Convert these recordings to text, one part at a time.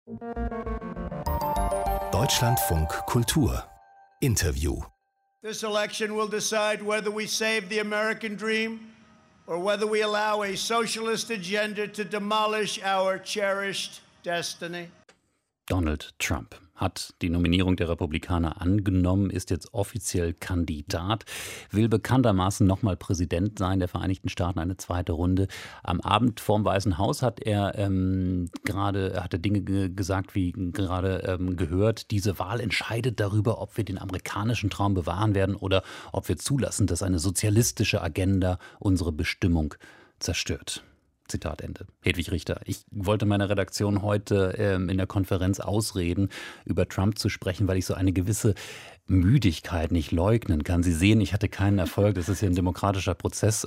Deutschlandfunk Kultur Interview. This election will decide whether we save the American dream or whether we allow a socialist agenda to demolish our cherished destiny. Donald Trump hat die Nominierung der Republikaner angenommen, ist jetzt offiziell Kandidat, will bekanntermaßen nochmal Präsident sein der Vereinigten Staaten, eine zweite Runde. Am Abend vorm Weißen Haus hat er Dinge gesagt, wie gerade gehört. Diese Wahl entscheidet darüber, ob wir den amerikanischen Traum bewahren werden oder ob wir zulassen, dass eine sozialistische Agenda unsere Bestimmung zerstört. Zitat Ende. Hedwig Richter. Ich wollte meiner Redaktion heute in der Konferenz ausreden, über Trump zu sprechen, weil ich so eine gewisse Müdigkeit nicht leugnen kann. Sie sehen, ich hatte keinen Erfolg, das ist ja ein demokratischer Prozess.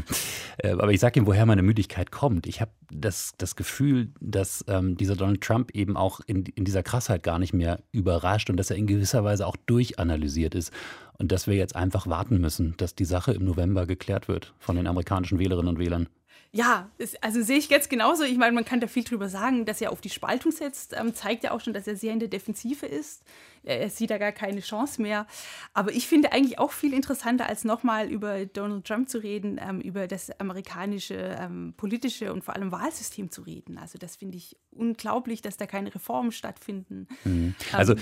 Aber ich sage Ihnen, woher meine Müdigkeit kommt. Ich habe das Gefühl, dass dieser Donald Trump eben auch in dieser Krassheit gar nicht mehr überrascht und dass er in gewisser Weise auch durchanalysiert ist. Und dass wir jetzt einfach warten müssen, dass die Sache im November geklärt wird von den amerikanischen Wählerinnen und Wählern. Ja, also sehe ich jetzt genauso. Ich meine, man kann da viel drüber sagen, dass er auf die Spaltung setzt, zeigt ja auch schon, dass er sehr in der Defensive ist. Er sieht da gar keine Chance mehr. Aber ich finde eigentlich auch viel interessanter, als nochmal über Donald Trump zu reden, über das amerikanische politische und vor allem Wahlsystem zu reden. Also das finde ich unglaublich, dass da keine Reformen stattfinden. Also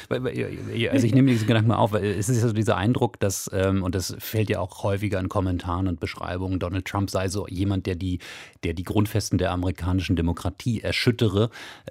ich nehme diesen Gedanken mal auf, weil es ist ja so dieser Eindruck, dass, und das fällt ja auch häufiger in Kommentaren und Beschreibungen, Donald Trump sei so jemand, der die Grundfesten der amerikanischen Demokratie erschüttere.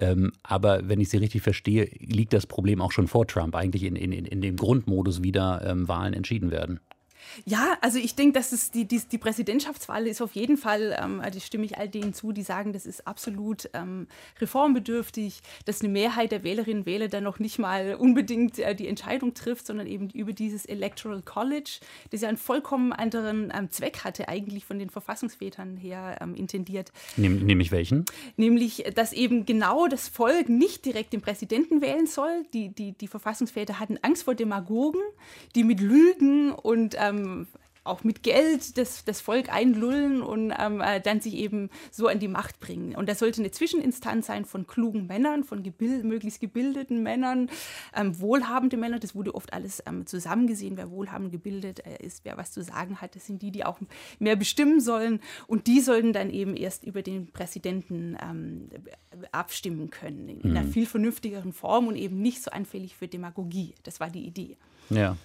Aber wenn ich Sie richtig verstehe, liegt das Problem auch schon vor Trump, eigentlich in dem Grundmodus wieder Wahlen entschieden werden. Ja, also ich denke, dass es die Präsidentschaftswahl ist auf jeden Fall, da stimme ich all denen zu, die sagen, das ist absolut reformbedürftig, dass eine Mehrheit der Wählerinnen und Wähler dann noch nicht mal unbedingt die Entscheidung trifft, sondern eben über dieses Electoral College, das ja einen vollkommen anderen Zweck hatte, eigentlich von den Verfassungsvätern her intendiert. Nämlich welchen? Nämlich, dass eben genau das Volk nicht direkt den Präsidenten wählen soll. Die Verfassungsväter hatten Angst vor Demagogen, die mit Lügen und auch mit Geld das Volk einlullen und dann sich eben so an die Macht bringen. Und das sollte eine Zwischeninstanz sein von klugen Männern, von möglichst gebildeten Männern, wohlhabende Männer. Das wurde oft alles zusammengesehen, wer wohlhabend gebildet ist, wer was zu sagen hat. Das sind die auch mehr bestimmen sollen. Und die sollten dann eben erst über den Präsidenten abstimmen können. In einer viel vernünftigeren Form und eben nicht so anfällig für Demagogie. Das war die Idee. Ja.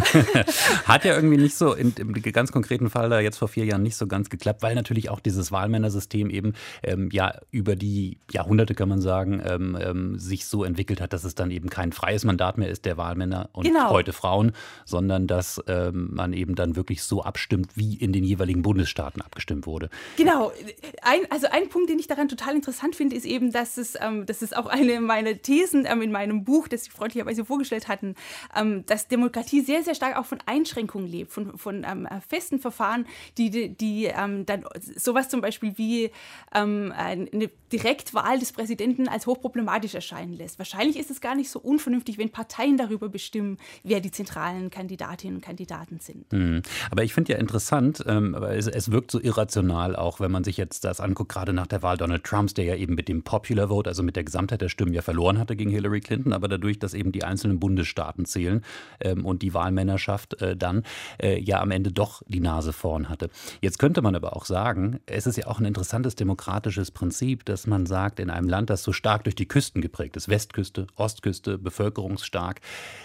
Hat ja irgendwie nicht so im ganz konkreten Fall da jetzt vor 4 Jahren nicht so ganz geklappt, weil natürlich auch dieses Wahlmännersystem eben über die Jahrhunderte, kann man sagen, sich so entwickelt hat, dass es dann eben kein freies Mandat mehr ist der Wahlmänner und heute Frauen, sondern dass man eben dann wirklich so abstimmt, wie in den jeweiligen Bundesstaaten abgestimmt wurde. Genau. Ein Punkt, den ich daran total interessant finde, ist eben, dass es auch eine meiner Thesen in meinem Buch, das Sie freundlicherweise vorgestellt hatten, dass Demokratie sehr, sehr stark auch von Einschränkungen lebt, von festen Verfahren, die dann sowas zum Beispiel wie eine Direktwahl des Präsidenten als hochproblematisch erscheinen lässt. Wahrscheinlich ist es gar nicht so unvernünftig, wenn Parteien darüber bestimmen, wer die zentralen Kandidatinnen und Kandidaten sind. Aber ich finde ja interessant, es wirkt so irrational auch, wenn man sich jetzt das anguckt, gerade nach der Wahl Donald Trumps, der ja eben mit dem Popular Vote, also mit der Gesamtheit der Stimmen ja verloren hatte gegen Hillary Clinton, aber dadurch, dass eben die einzelnen Bundesstaaten zählen, und die Wahlmännerschaft dann am Ende doch die Nase vorn hatte. Jetzt könnte man aber auch sagen, es ist ja auch ein interessantes demokratisches Prinzip, dass man sagt, in einem Land, das so stark durch die Küsten geprägt ist, Westküste, Ostküste, bevölkerungsstark,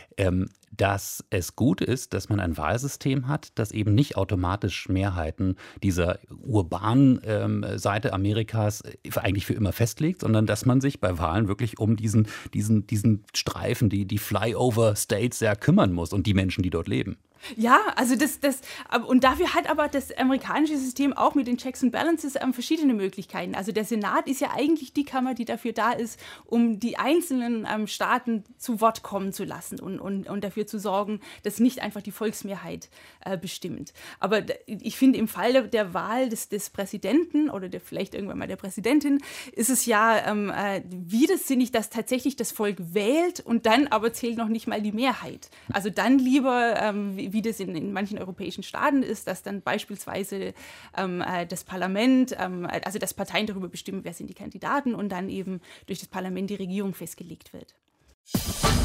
dass es gut ist, dass man ein Wahlsystem hat, das eben nicht automatisch Mehrheiten dieser urbanen Seite Amerikas eigentlich für immer festlegt, sondern dass man sich bei Wahlen wirklich um diesen Streifen, die Flyover States sehr kümmern muss und die Menschen, die dort leben. Ja, also und dafür hat aber das amerikanische System auch mit den Checks and Balances verschiedene Möglichkeiten. Also der Senat ist ja eigentlich die Kammer, die dafür da ist, um die einzelnen Staaten zu Wort kommen zu lassen und dafür zu sorgen, dass nicht einfach die Volksmehrheit bestimmt. Aber ich finde, im Fall der Wahl des Präsidenten oder vielleicht irgendwann mal der Präsidentin ist es ja widersinnig, dass tatsächlich das Volk wählt und dann aber zählt noch nicht mal die Mehrheit. Also dann lieber wie das in manchen europäischen Staaten ist, dass dann beispielsweise das Parlament, also dass Parteien darüber bestimmen, wer sind die Kandidaten und dann eben durch das Parlament die Regierung festgelegt wird.